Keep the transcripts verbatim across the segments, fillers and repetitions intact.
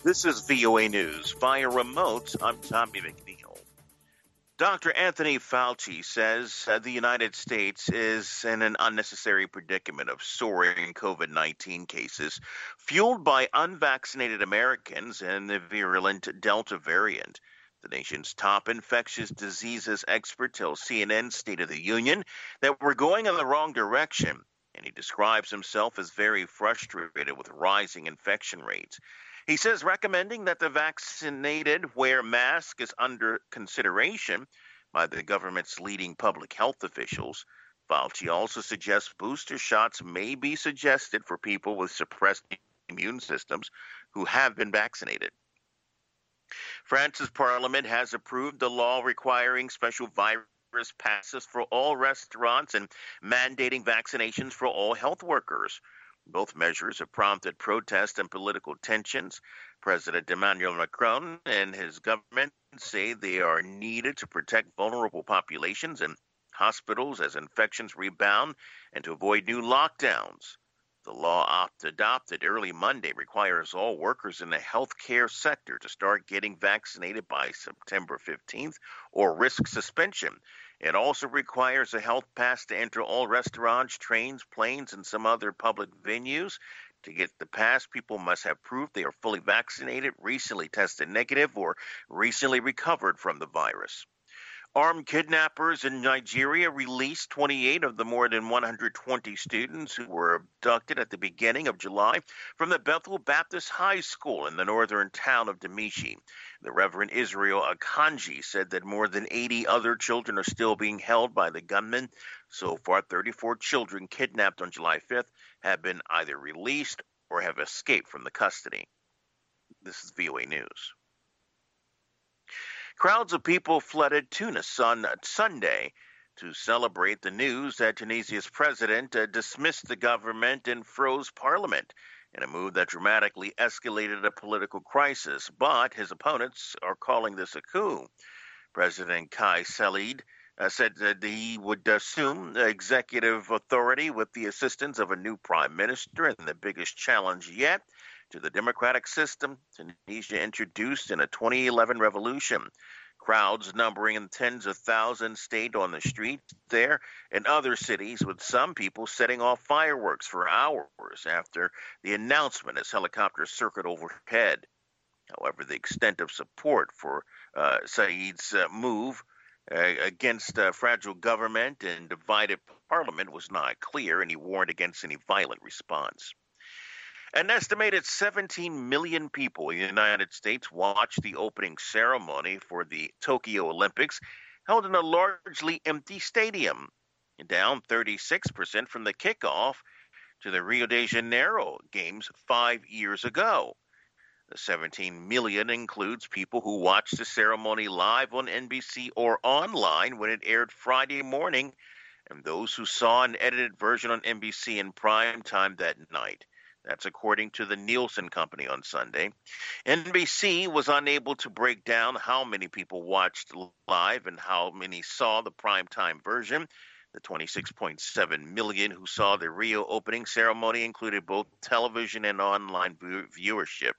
This is V O A News. Via remote, I'm Tommy McNeil. Doctor Anthony Fauci says uh, the United States is in an unnecessary predicament of soaring COVID nineteen cases fueled by unvaccinated Americans and the virulent Delta variant. The nation's top infectious diseases expert tells C N N State of the Union that we're going in the wrong direction, and he describes himself as very frustrated with rising infection rates. He says recommending that the vaccinated wear masks is under consideration by the government's leading public health officials. Fauci also suggests booster shots may be suggested for people with suppressed immune systems who have been vaccinated. France's parliament has approved a law requiring special virus passes for all restaurants and mandating vaccinations for all health workers. Both measures have prompted protests and political tensions. President Emmanuel Macron and his government say they are needed to protect vulnerable populations and hospitals as infections rebound and to avoid new lockdowns. The law adopted early Monday requires all workers in the healthcare sector to start getting vaccinated by September fifteenth or risk suspension. It also requires a health pass to enter all restaurants, trains, planes, and some other public venues. To get the pass, people must have proof they are fully vaccinated, recently tested negative, or recently recovered from the virus. Armed kidnappers in Nigeria released twenty-eight of the more than one hundred twenty students who were abducted at the beginning of July from the Bethel Baptist High School in the northern town of Damishi. The Reverend Israel Akanji said that more than eighty other children are still being held by the gunmen. So far, thirty-four children kidnapped on July fifth have been either released or have escaped from the custody. This is V O A News. Crowds of people flooded Tunis on Sunday to celebrate the news that Tunisia's president uh, dismissed the government and froze parliament in a move that dramatically escalated a political crisis. But his opponents are calling this a coup. President Kais Saied uh, said that he would assume executive authority with the assistance of a new prime minister, and the biggest challenge yet to the democratic system Tunisia introduced in a twenty eleven revolution. Crowds numbering in tens of thousands stayed on the streets there and other cities, with some people setting off fireworks for hours after the announcement as helicopters circled overhead. However, the extent of support for uh, Saied's uh, move uh, against a fragile government and divided parliament was not clear, and he warned against any violent response. An estimated seventeen million people in the United States watched the opening ceremony for the Tokyo Olympics, held in a largely empty stadium, down thirty-six percent from the kickoff to the Rio de Janeiro Games five years ago. The seventeen million includes people who watched the ceremony live on N B C or online when it aired Friday morning, and those who saw an edited version on N B C in prime time that night. That's according to the Nielsen Company on Sunday. N B C was unable to break down how many people watched live and how many saw the primetime version. The twenty-six point seven million who saw the Rio opening ceremony included both television and online viewership.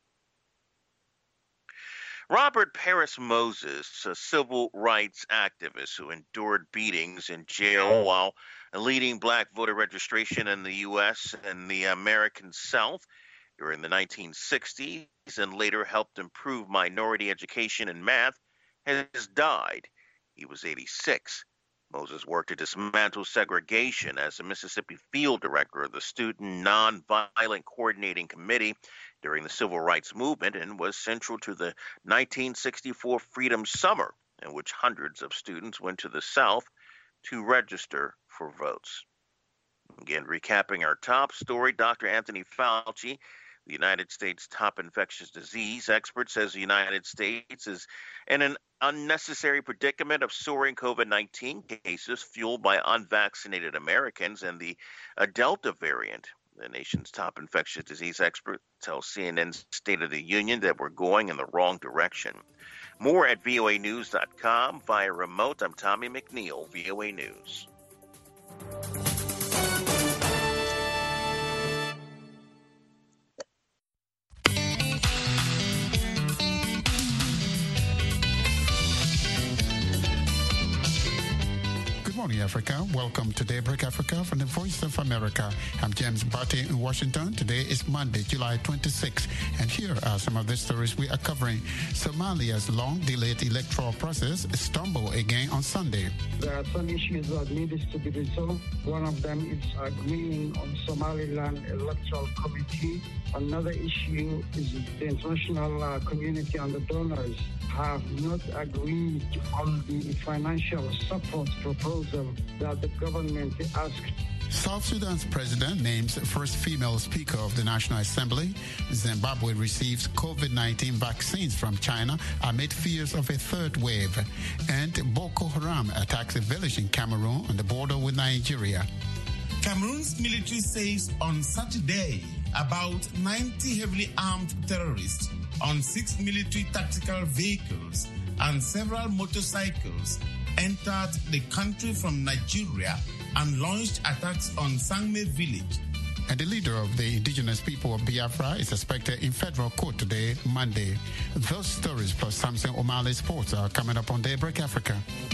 Robert Paris Moses, a civil rights activist who endured beatings in jail while leading black voter registration in the U S and the American South during the nineteen sixties and later helped improve minority education and math, has died. He was eighty-six. Moses worked to dismantle segregation as a Mississippi field director of the Student Nonviolent Coordinating Committee during the Civil Rights Movement and was central to the nineteen sixty-four Freedom Summer, in which hundreds of students went to the South to register for votes. Again, recapping our top story, Doctor Anthony Fauci, the United States top infectious disease expert, says the United States is in an unnecessary predicament of soaring COVID nineteen cases fueled by unvaccinated Americans and the uh, Delta variant. The nation's top infectious disease expert tells C N N's State of the Union that we're going in the wrong direction. More at V O A news dot com via remote. I'm Tommy McNeil, V O A News. morning, Africa. Welcome to Daybreak Africa from the Voice of America. I'm James Barty in Washington. Today is Monday, July twenty-sixth, and here are some of the stories we are covering. Somalia's long-delayed electoral process stumbled again on Sunday. There are some issues that needed to be resolved. One of them is agreeing on Somaliland Electoral Committee. Another issue is the international uh, community and the donors have not agreed on the financial support proposal that the government asked. South Sudan's president names first female speaker of the National Assembly. Zimbabwe receives COVID nineteen vaccines from China amid fears of a third wave. And Boko Haram attacks a village in Cameroon on the border with Nigeria. Cameroon's military says on Saturday about ninety heavily armed terrorists on six military tactical vehicles and several motorcycles entered the country from Nigeria and launched attacks on Sangme village. And the leader of the indigenous people of Biafra is expected in federal court today, Monday. Those stories plus Samson O'Malley Sports are coming up on Daybreak Africa.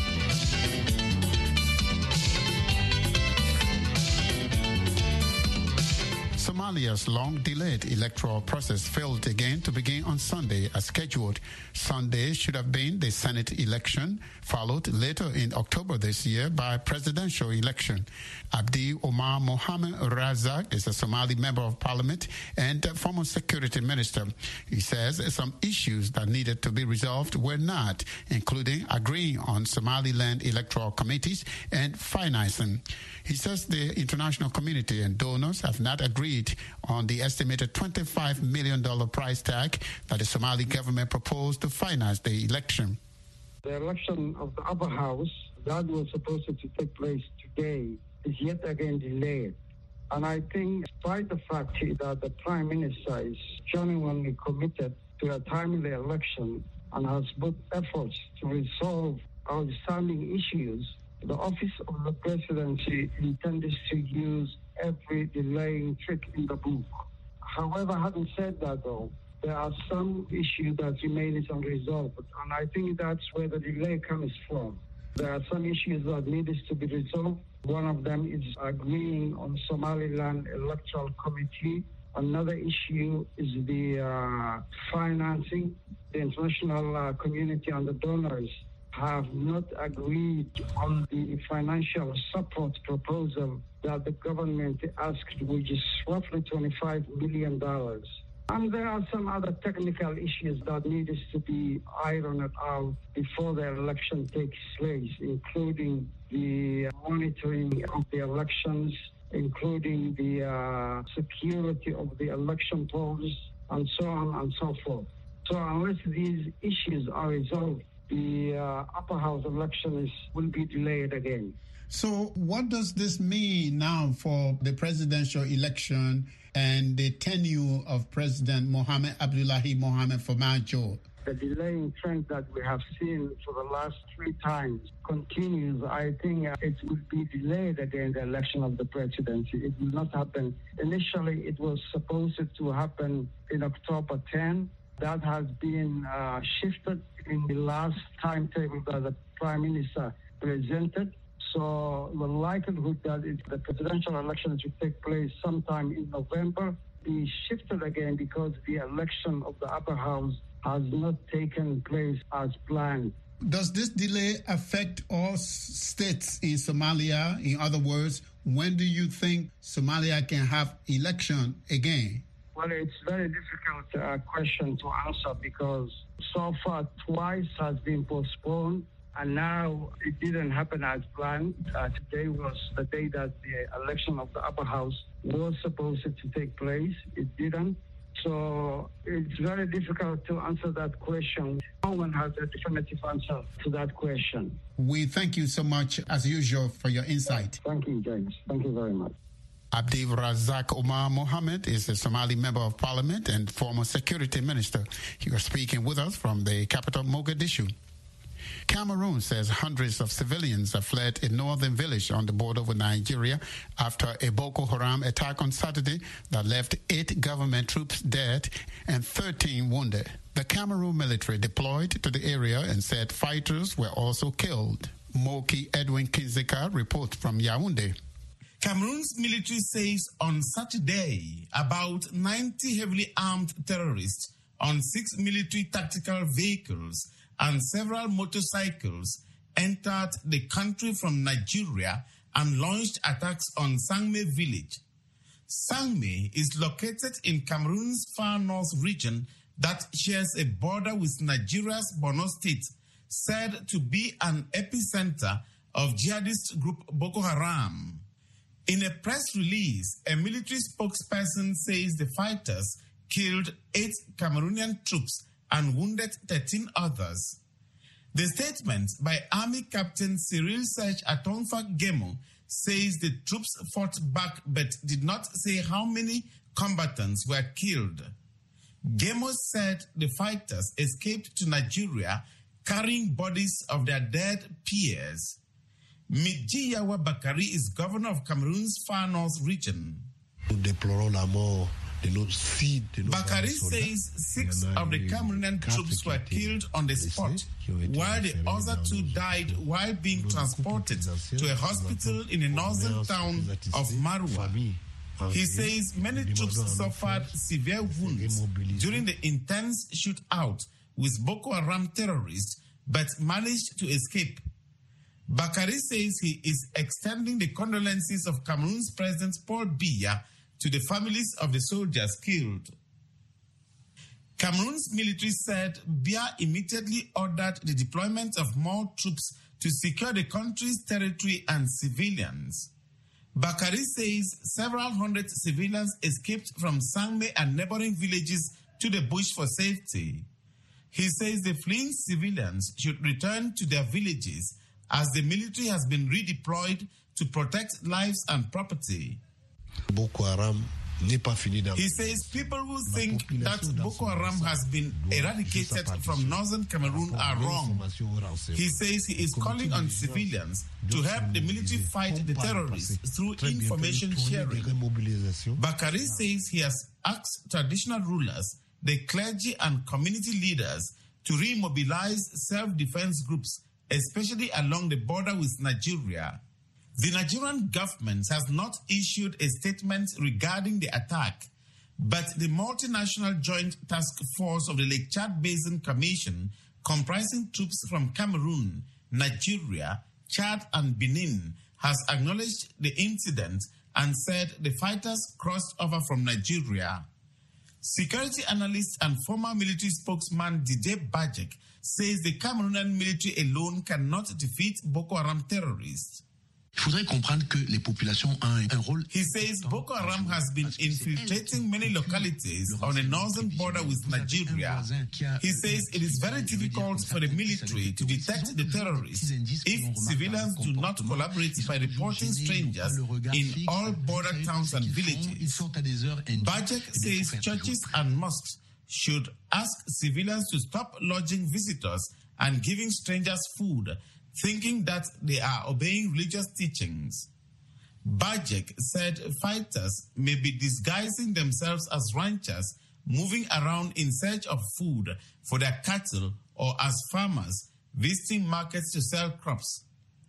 Somalia's long-delayed electoral process failed again to begin on Sunday as scheduled. Sunday should have been the Senate election, followed later in October this year by presidential election. Abdi Omar Mohamed Razak is a Somali member of parliament and a former security minister. He says some issues that needed to be resolved were not, including agreeing on Somaliland electoral committees and financing. He says the international community and donors have not agreed on the estimated twenty-five million dollars price tag that the Somali government proposed to finance the election. The election of the upper house that was supposed to take place today is yet again delayed. And I think despite the fact that the Prime Minister is genuinely committed to a timely election and has put efforts to resolve outstanding issues, the office of the presidency intends to use every delaying trick in the book. However, having said that, though, there are some issues that remain unresolved, and I think that's where the delay comes from. There are some issues that needed to be resolved. One of them is agreeing on Somaliland Electoral Committee. Another issue is the uh, financing. The international uh, community and the donors have not agreed on the financial support proposal that the government asked, which is roughly twenty-five million dollars. And there are some other technical issues that needed to be ironed out before the election takes place, including the monitoring of the elections, including the uh, security of the election polls, and so on and so forth. So unless these issues are resolved, the uh, upper house elections will be delayed again. So what does this mean now for the presidential election and the tenure of President Mohamed Abdullahi Mohamed Farmajo? The delaying trend that we have seen for the last three times continues. I think it will be delayed again, the election of the presidency. It will not happen. Initially, it was supposed to happen in October tenth. That has been uh, shifted in the last timetable that the Prime Minister presented. So the likelihood that it, the presidential elections will take place sometime in November be shifted again because the election of the upper house has not taken place as planned. Does this delay affect all states in Somalia? In other words, when do you think Somalia can have election again? Well, it's a very difficult uh, question to answer because so far twice has been postponed and now it didn't happen as planned. Uh, today was the day that the election of the upper house was supposed to take place. It didn't. So it's very difficult to answer that question. No one has a definitive answer to that question. We thank you so much, as usual, for your insight. Thank you, James. Thank you very much. Abdi Razak Omar Mohamed is a Somali member of parliament and former security minister. He was speaking with us from the capital, Mogadishu. Cameroon says hundreds of civilians have fled a northern village on the border with Nigeria after a Boko Haram attack on Saturday that left eight government troops dead and thirteen wounded. The Cameroon military deployed to the area and said fighters were also killed. Moki Edwin Kinzeka reports from Yaoundé. Cameroon's military says on Saturday about ninety heavily armed terrorists on six military tactical vehicles and several motorcycles entered the country from Nigeria and launched attacks on Sangme village. Sangme is located in Cameroon's far north region that shares a border with Nigeria's Borno State, said to be an epicenter of jihadist group Boko Haram. In a press release, a military spokesperson says the fighters killed eight Cameroonian troops and wounded thirteen others. The statement by Army Captain Cyril Serge Atonfa Gemo says the troops fought back but did not say how many combatants were killed. Gemo said the fighters escaped to Nigeria carrying bodies of their dead peers. Midjiyawa Bakari is governor of Cameroon's far north region. Bakari says six of the Cameroonian troops were killed on the spot, while the other two died while being transported to a hospital in the northern town of Marwa. He says many troops suffered severe wounds during the intense shootout with Boko Haram terrorists, but managed to escape. Bakari says he is extending the condolences of Cameroon's President Paul Biya to the families of the soldiers killed. Cameroon's military said Biya immediately ordered the deployment of more troops to secure the country's territory and civilians. Bakari says several hundred civilians escaped from Sangme and neighboring villages to the bush for safety. He says the fleeing civilians should return to their villages as the military has been redeployed to protect lives and property. Boko Haram He says people who think that Boko Haram has been eradicated from northern Cameroon are wrong. He says he is calling on civilians to help the military fight the terrorists through information sharing. Bakari says he has asked traditional rulers, the clergy and community leaders to remobilize self-defense groups, especially along the border with Nigeria. The Nigerian government has not issued a statement regarding the attack, but the multinational joint task force of the Lake Chad Basin Commission, comprising troops from Cameroon, Nigeria, Chad, and Benin, has acknowledged the incident and said the fighters crossed over from Nigeria. Security analyst and former military spokesman Didier Bajek says the Cameroonian military alone cannot defeat Boko Haram terrorists. Il faudrait comprendre que les populations ont un, un rôle. He says Boko Haram has been infiltrating many localities on the northern border with Nigeria. He says it is very difficult for the military to detect the terrorists if civilians do not collaborate by reporting strangers in all border towns and villages. Bajek says churches and mosques should ask civilians to stop lodging visitors and giving strangers food, thinking that they are obeying religious teachings. Bajek said fighters may be disguising themselves as ranchers, moving around in search of food for their cattle, or as farmers visiting markets to sell crops.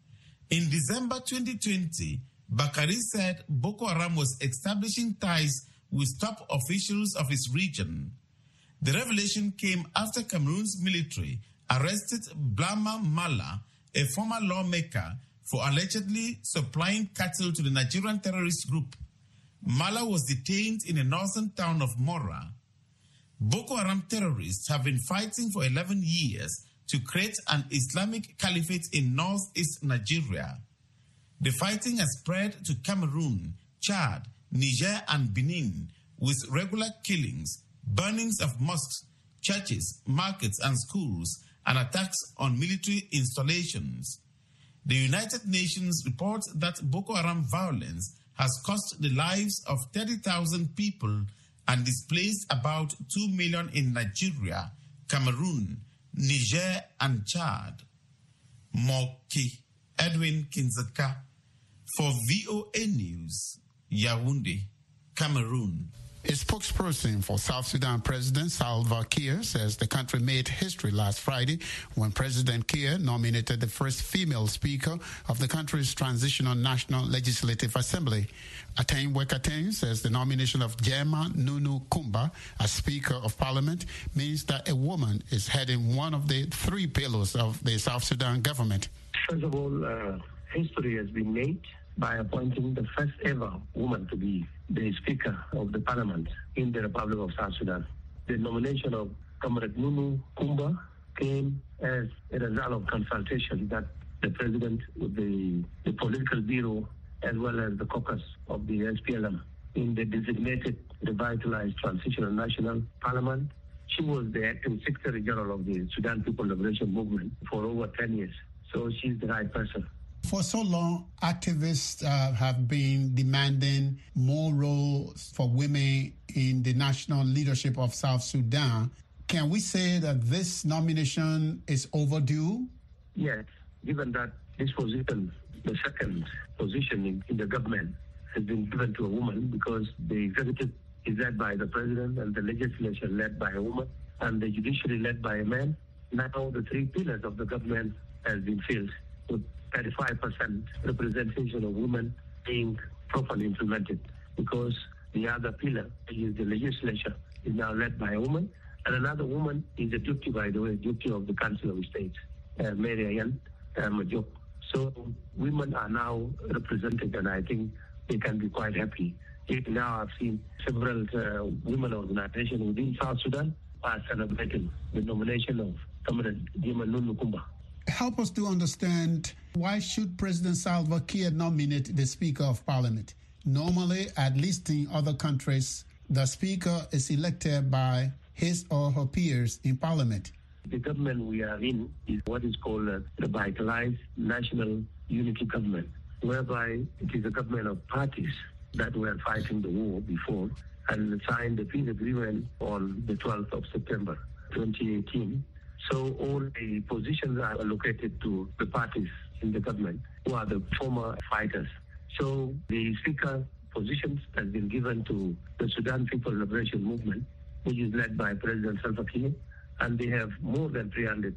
In December twenty twenty, Bakari said Boko Haram was establishing ties with top officials of his region. The revelation came after Cameroon's military arrested Blama Mala, a former lawmaker, for allegedly supplying cattle to the Nigerian terrorist group. Mala was detained in the northern town of Mora. Boko Haram terrorists have been fighting for eleven years to create an Islamic caliphate in northeast Nigeria. The fighting has spread to Cameroon, Chad, Niger, and Benin, with regular killings, burnings of mosques, churches, markets, and schools, and attacks on military installations. The United Nations reports that Boko Haram violence has cost the lives of thirty thousand people and displaced about two million in Nigeria, Cameroon, Niger, and Chad. Moki Edwin Kinzeka for V O A News, Yaoundé, Cameroon. A spokesperson for South Sudan President Salva Kiir says the country made history last Friday when President Kiir nominated the first female speaker of the country's transitional National Legislative Assembly. Ateng Wekateng says the nomination of Gemma Nunu Kumba as Speaker of Parliament means that a woman is heading one of the three pillars of the South Sudan government. First of all, uh, history has been made by appointing the first ever woman to be the Speaker of the Parliament in the Republic of South Sudan. The nomination of Comrade Nunu Kumba came as a result of consultation that the President with the, the political bureau as well as the caucus of the S P L M in the designated revitalized Transitional National Parliament. She was the acting Secretary General of the Sudan People Liberation Movement for over ten years. So she's the right person. For so long, activists uh, have been demanding more roles for women in the national leadership of South Sudan. Can we say that this nomination is overdue? Yes, given that this position, the second position in, in the government, has been given to a woman because the executive is led by the president and the legislature led by a woman and the judiciary led by a man. Now the three pillars of the government has been filled with thirty-five percent representation of women being properly implemented because the other pillar, which is the legislature, is now led by a woman, and another woman is a deputy, by the way, deputy of the Council of State, uh, Mary Ann uh, Majok. So women are now represented, and I think they can be quite happy. Even now I've seen several uh, women organizations within South Sudan are celebrating the nomination of Comrade Gemma Nunu Kumba. Help us to understand, why should President Salva Kiir nominate the Speaker of Parliament? Normally, at least in other countries, the Speaker is elected by his or her peers in Parliament. The government we are in is what is called a revitalized national unity government, whereby it is a government of parties that were fighting the war before and signed the peace agreement on the twelfth of September twenty eighteen. So all the positions are allocated to the parties in the government who are the former fighters. So the speaker positions has been given to the Sudan People Liberation Movement, which is led by President Salva Kiir, and they have more than three hundred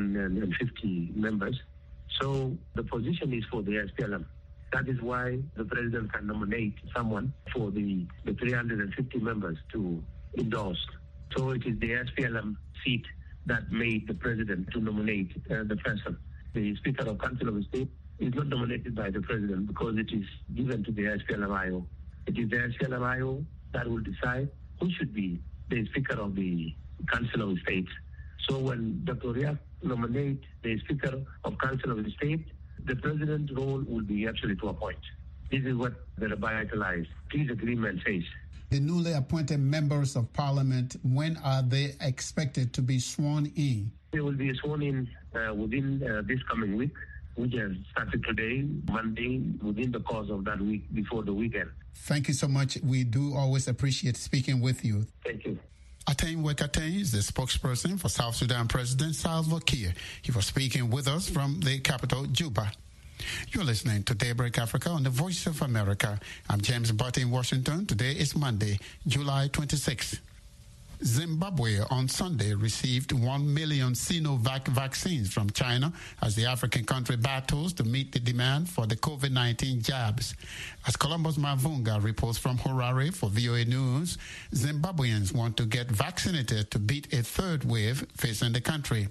fifty members. So the position is for the S P L M. That is why the president can nominate someone for the, the three hundred fifty members to endorse. So it is the S P L M seat that made the president to nominate uh, the person. The Speaker of Council of State is not nominated by the president because it is given to the S P L M I O. It is the S P L M I O that will decide who should be the Speaker of the Council of State. So when Doctor Riek nominates the Speaker of Council of the State, the president's role will be actually to appoint. This is what the revitalized peace agreement says. The newly appointed members of Parliament, when are they expected to be sworn in? They will be sworn in uh, within uh, this coming week, which has started today, Monday, within the course of that week, before the weekend. Thank you so much. We do always appreciate speaking with you. Thank you. Ateng Wekateng is the spokesperson for South Sudan President Salva Kiir. He was speaking with us from the capital, Juba. You're listening to Daybreak Africa on the Voice of America. I'm James Butt in Washington. Today is Monday, July twenty-sixth. Zimbabwe on Sunday received one million Sinovac vaccines from China as the African country battles to meet the demand for the COVID nineteen jabs. As Columbus Mavunga reports from Harare for V O A News, Zimbabweans want to get vaccinated to beat a third wave facing the country.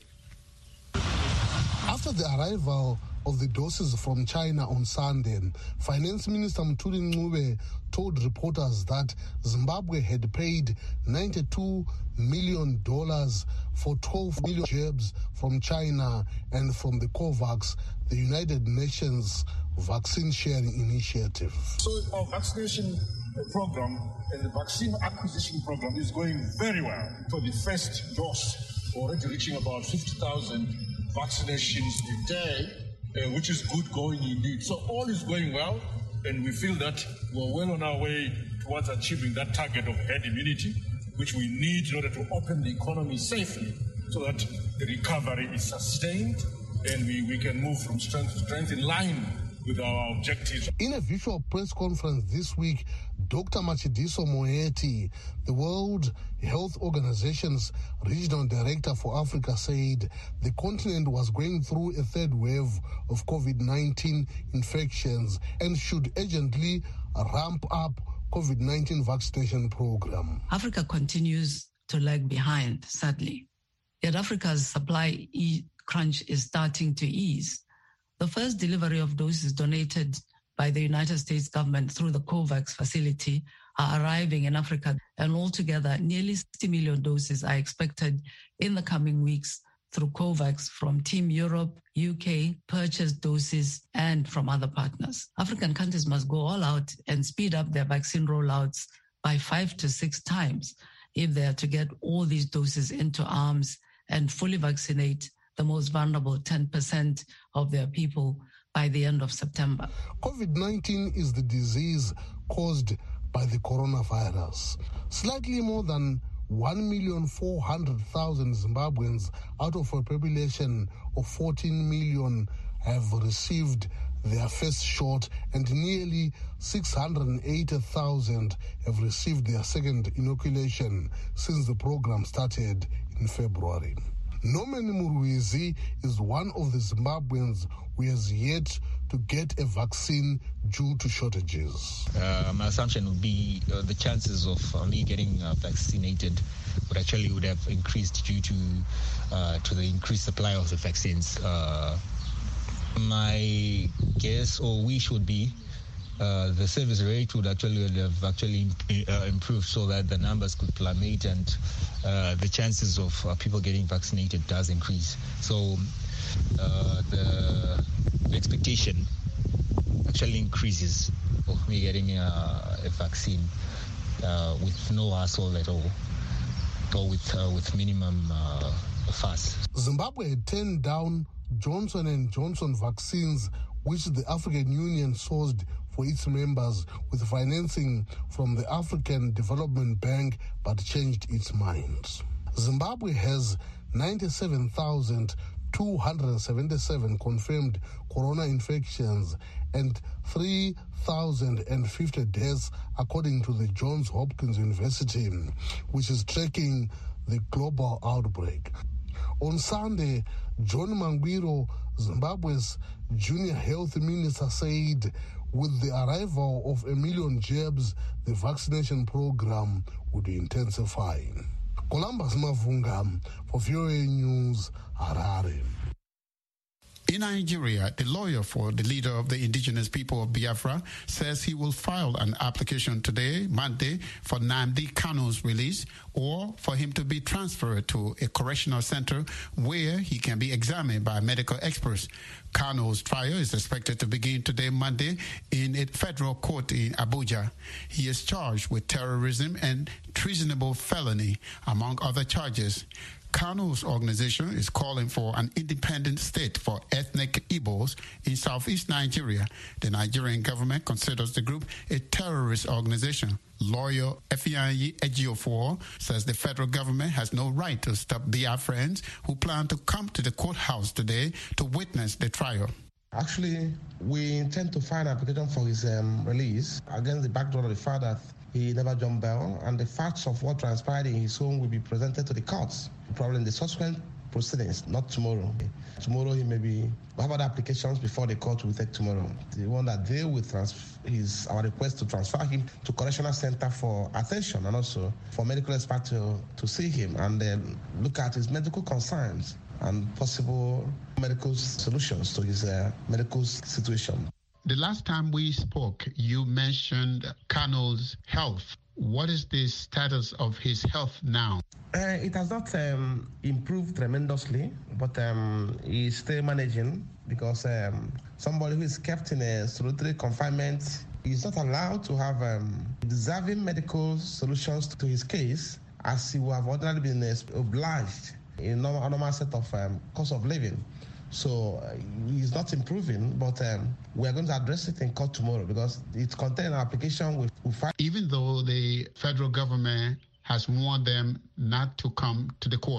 After the arrival of the doses from China on Sunday, Finance Minister Mthuli Ncube told reporters that Zimbabwe had paid ninety-two million dollars for twelve million jabs from China and from the COVAX, the United Nations vaccine sharing initiative. So our vaccination program and the vaccine acquisition program is going very well. For the first dose, already reaching about fifty thousand vaccinations a day, Uh, which is good going indeed. So all is going well, and we feel that we're well on our way towards achieving that target of herd immunity, which we need in order to open the economy safely so that the recovery is sustained and we, we can move from strength to strength in line with our objectives. In a virtual press conference this week, Doctor Matshidiso Moeti, the World Health Organization's regional director for Africa, said the continent was going through a third wave of COVID nineteen infections and should urgently ramp up COVID nineteen vaccination program. Africa continues to lag behind, sadly. Yet Africa's supply e- crunch is starting to ease. The first delivery of doses donated by the United States government through the COVAX facility are arriving in Africa, and altogether nearly sixty million doses are expected in the coming weeks through COVAX from Team Europe, U K, purchased doses, and from other partners. African countries must go all out and speed up their vaccine rollouts by five to six times if they are to get all these doses into arms and fully vaccinate the most vulnerable ten percent of their people by the end of September. COVID nineteen is the disease caused by the coronavirus. Slightly more than one million four hundred thousand Zimbabweans out of a population of fourteen million have received their first shot, and nearly six hundred eighty thousand have received their second inoculation since the program started in February. Norman Murwizi is one of the Zimbabweans who has yet to get a vaccine due to shortages. Uh, my assumption would be uh, the chances of uh, me getting uh, vaccinated would actually would have increased due to uh, to the increased supply of the vaccines. Uh, my guess or wish would be uh, the service rate would actually have actually uh, improved so that the numbers could plummet and uh, the chances of uh, people getting vaccinated does increase. So uh, the, the expectation actually increases of me getting a, a vaccine uh, with no hassle at all, or with uh, with minimum uh, fuss. Zimbabwe had turned down Johnson and Johnson vaccines, which the African Union sourced for its members with financing from the African Development Bank, but changed its mind. Zimbabwe has ninety-seven thousand two hundred seventy-seven confirmed corona infections and three thousand fifty deaths, according to the Johns Hopkins University, which is tracking the global outbreak. On Sunday, John Mangwiro, Zimbabwe's junior health minister, said with the arrival of a million jabs, the vaccination program would intensify. Columbus Mavunga for V O A News, Harare. In Nigeria, the lawyer for the leader of the indigenous people of Biafra says he will file an application today, Monday, for Nnamdi Kanu's release or for him to be transferred to a correctional center where he can be examined by medical experts. Kanu's trial is expected to begin today, Monday, in a federal court in Abuja. He is charged with terrorism and treasonable felony, among other charges. Kanu's organization is calling for an independent state for ethnic Igbos in southeast Nigeria. The Nigerian government considers the group a terrorist organization. Lawyer Ifeanyi Ejiofor says the federal government has no right to stop Biafrans who plan to come to the courthouse today to witness the trial. Actually, we intend to file an application for his um, release against the backdrop of the fact that he never jumped bail, and the facts of what transpired in his home will be presented to the courts, probably in the subsequent proceedings, not tomorrow. Tomorrow he may be, we have other applications before the court will take tomorrow. The one that deal with trans- is our request to transfer him to correctional center for attention and also for medical expert to, to see him and then look at his medical concerns and possible medical solutions to his uh, medical situation. The last time we spoke, you mentioned Kanu's health. What is the status of his health now? Uh, it has not um, improved tremendously, but um, he's still managing because um, somebody who is kept in a solitary confinement is not allowed to have um, deserving medical solutions to his case, as he would have ordinarily been obliged in a normal, normal set of um, cost of living. So uh, he's not improving, but um, we are going to address it in court tomorrow because it contains an application with, with five. Even though the federal government has warned them not to come to the court.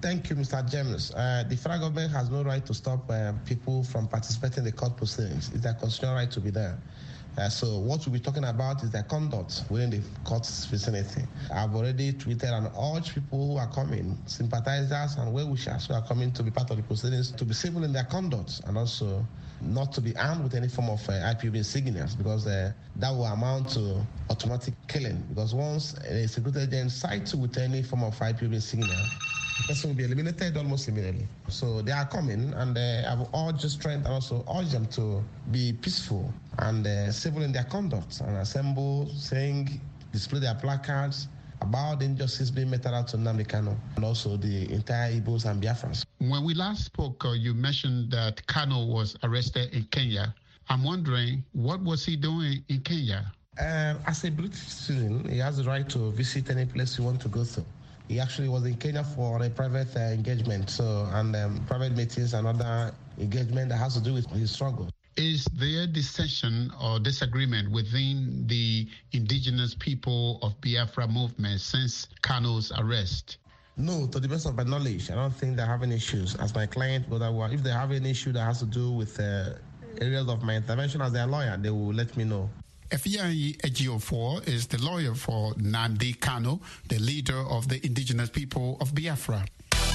Thank you, Mister James. Uh, the federal government has no right to stop uh, people from participating in the court proceedings. It's their constitutional right to be there. Uh, so what we'll be talking about is their conduct within the court's vicinity. I've already tweeted and urged people who are coming, sympathizers and well-wishers who are coming to be part of the proceedings, to be civil in their conduct and also not to be armed with any form of uh, I P O B insignias, because uh, that will amount to automatic killing. Because once a security agent sights you with any form of I P O B insignia, the person will be eliminated almost immediately. So they are coming, and uh, I will urge the strength and also urge them to be peaceful and uh, civil in their conduct and assemble, sing, display their placards about the injustice being meted out to Nnamdi Kanu and also the entire Igbos and Biafrans. When we last spoke, uh, you mentioned that Kanu was arrested in Kenya. I'm wondering, what was he doing in Kenya? Uh, as a British citizen, he has the right to visit any place he wants to go to. He actually was in Kenya for a private uh, engagement, so and um, private meetings and other engagement that has to do with his struggle. Is there dissension or disagreement within the indigenous people of Biafra movement since Kanu's arrest? No, to the best of my knowledge, I don't think they're having issues. As my client, but if they have an issue that has to do with uh, areas of my intervention as their lawyer, they will let me know. Effianyi Ejiofor is the lawyer for Nnamdi Kanu, the leader of the indigenous people of Biafra.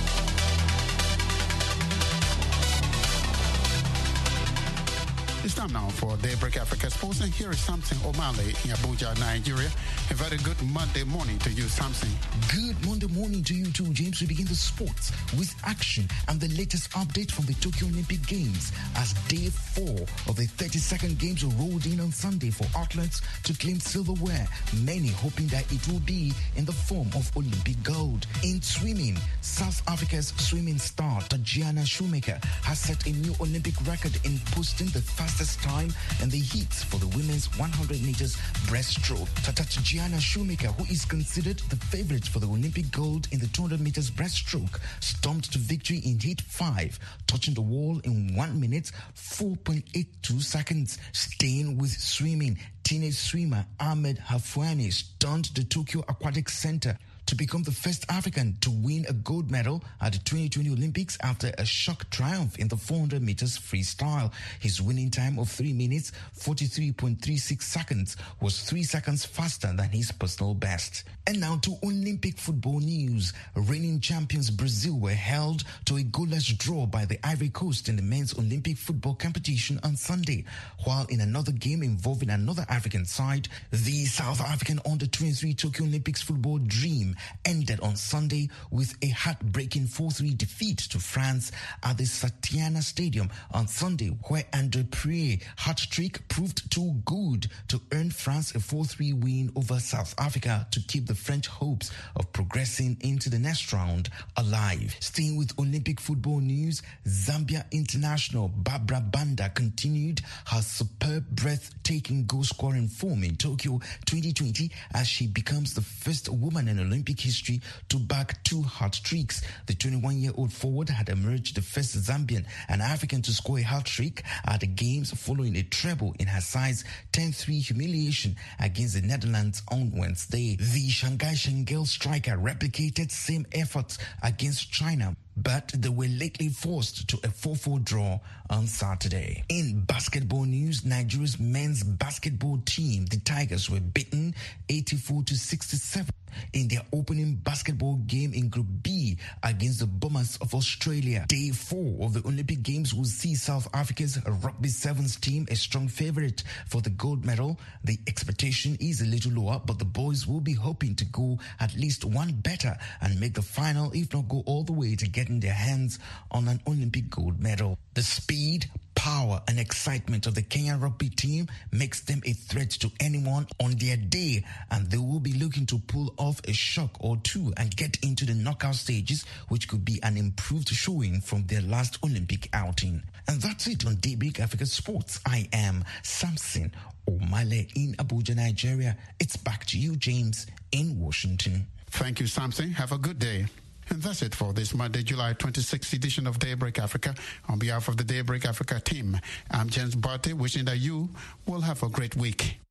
It's time now for Daybreak Africa Sports, and here is Samson Omale in Abuja, Nigeria. A very good Monday morning to you, Samson. Good Monday morning to you too, James. We begin the sports with action and the latest update from the Tokyo Olympic Games as day four of the thirty-second Games rolled in on Sunday for athletes to claim silverware, many hoping that it will be in the form of Olympic gold. In swimming, South Africa's swimming star Tatiana Shoemaker has set a new Olympic record in posting the fastest time in the heats for the women's one hundred meters breaststroke. Tatiana Shoemaker, who is considered the favorite for the Olympic gold in the two hundred meters breaststroke, stormed to victory in heat five, touching the wall in one minute, four point eight two seconds. Staying with swimming, teenage swimmer Ahmed Hafwani stunned the Tokyo Aquatic Center to become the first African to win a gold medal at the twenty twenty Olympics after a shock triumph in the four hundred meters freestyle. His winning time of three minutes, forty-three point three six seconds was three seconds faster than his personal best. And now to Olympic football news. Reigning champions Brazil were held to a goalless draw by the Ivory Coast in the men's Olympic football competition on Sunday, while in another game involving another African side, the South African under twenty-three Tokyo Olympics football dream ended on Sunday with a heartbreaking four three defeat to France at the Satiana Stadium on Sunday, where Andre Prier hat-trick proved too good to earn France a four three win over South Africa to keep the French hopes of progressing into the next round alive. Staying with Olympic football news, Zambia international Barbara Banda continued her superb, breathtaking goal-scoring form in Tokyo twenty twenty as she becomes the first woman in Olympic history to bag two hat-tricks. The twenty-one-year-old forward had emerged the first Zambian and African to score a hat-trick at the Games following a treble in her size ten three humiliation against the Netherlands on Wednesday. The Shanghai Shengel striker replicated same efforts against China, but they were lately forced to a four four draw on Saturday. In basketball news, Nigeria's men's basketball team, the Tigers, were beaten eighty-four to sixty-seven in their opening basketball game in Group B against the Bombers of Australia. Day four of the Olympic Games will see South Africa's Rugby Sevens team a strong favorite for the gold medal. The expectation is a little lower, but the boys will be hoping to go at least one better and make the final, if not go all the way to getting their hands on an Olympic gold medal. The speed, power and excitement of the Kenyan rugby team makes them a threat to anyone on their day, and they will be looking to pull off a shock or two and get into the knockout stages, which could be an improved showing from their last Olympic outing. And that's it on Daybreak Africa Sports. I am Samson Omale in Abuja, Nigeria. It's back to you, James, in Washington. Thank you, Samson. Have a good day. And that's it for this Monday, July twenty-sixth edition of Daybreak Africa. On behalf of the Daybreak Africa team, I'm James Barty, wishing that you will have a great week.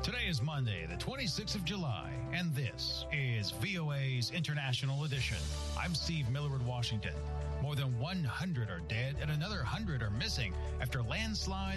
Today is Monday, the twenty-sixth of July, and this is V O A's International Edition. I'm Steve Miller in Washington. More than one hundred are dead and another one hundred are missing after landslides